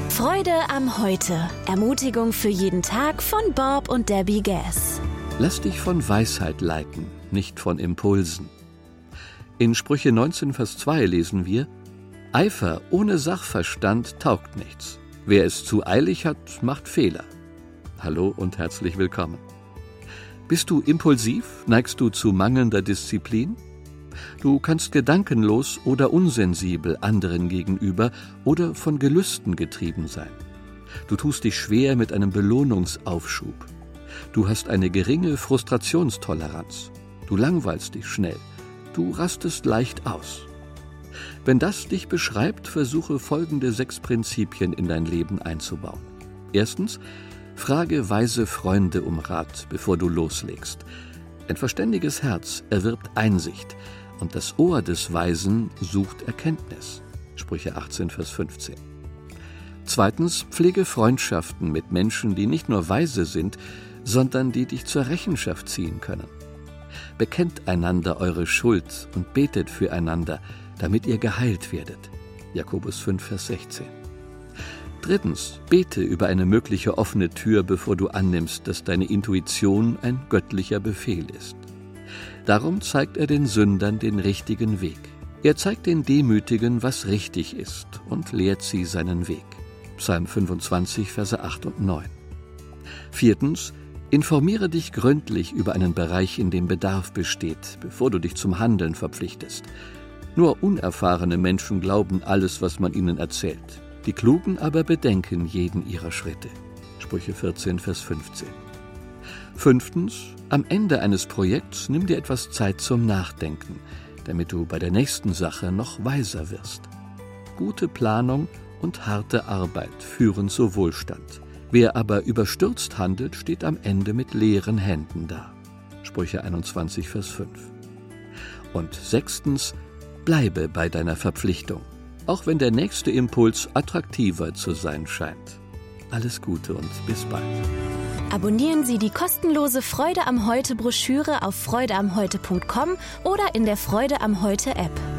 Freude am Heute. Ermutigung für jeden Tag von Bob und Debbie Gass. Lass dich von Weisheit leiten, nicht von Impulsen. In Sprüche 19, Vers 2 lesen wir: Eifer ohne Sachverstand taugt nichts. Wer es zu eilig hat, macht Fehler. Hallo und herzlich willkommen. Bist du impulsiv? Neigst du zu mangelnder Disziplin? Du kannst gedankenlos oder unsensibel anderen gegenüber oder von Gelüsten getrieben sein. Du tust dich schwer mit einem Belohnungsaufschub. Du hast eine geringe Frustrationstoleranz. Du langweilst dich schnell. Du rastest leicht aus. Wenn das dich beschreibt, versuche folgende 6 Prinzipien in dein Leben einzubauen. Erstens, frage weise Freunde um Rat, bevor du loslegst. Ein verständiges Herz erwirbt Einsicht und das Ohr des Weisen sucht Erkenntnis. Sprüche 18, Vers 15. Zweitens, pflege Freundschaften mit Menschen, die nicht nur weise sind, sondern die dich zur Rechenschaft ziehen können. Bekennt einander eure Schuld und betet füreinander, damit ihr geheilt werdet. Jakobus 5, Vers 16. Drittens, bete über eine mögliche offene Tür, bevor du annimmst, dass deine Intuition ein göttlicher Befehl ist. Darum zeigt er den Sündern den richtigen Weg. Er zeigt den Demütigen, was richtig ist, und lehrt sie seinen Weg. Psalm 25, Verse 8 und 9. Viertens, informiere dich gründlich über einen Bereich, in dem Bedarf besteht, bevor du dich zum Handeln verpflichtest. Nur unerfahrene Menschen glauben alles, was man ihnen erzählt. Die Klugen aber bedenken jeden ihrer Schritte. Sprüche 14, Vers 15. Fünftens, am Ende eines Projekts nimm dir etwas Zeit zum Nachdenken, damit du bei der nächsten Sache noch weiser wirst. Gute Planung und harte Arbeit führen zu Wohlstand. Wer aber überstürzt handelt, steht am Ende mit leeren Händen da. Sprüche 21, Vers 5. Und sechstens, bleibe bei deiner Verpflichtung, auch wenn der nächste Impuls attraktiver zu sein scheint. Alles Gute und bis bald. Abonnieren Sie die kostenlose Freude am Heute Broschüre auf freudeamheute.com oder in der Freude am Heute App.